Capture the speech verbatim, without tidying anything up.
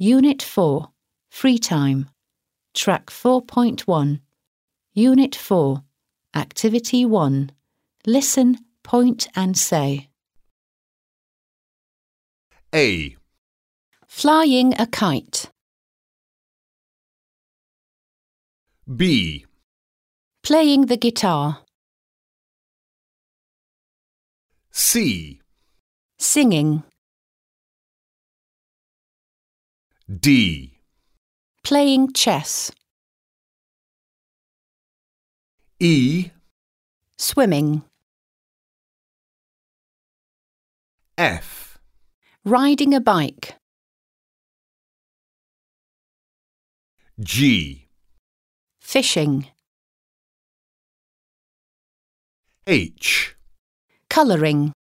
Unit four, Free Time. Track four point one. Unit four, Activity one. Listen, point and say. A. Flying a kite. B. Playing the guitar. C. Singing. D. Playing chess. E. Swimming. F. Riding a bike. G. Fishing. H. Colouring.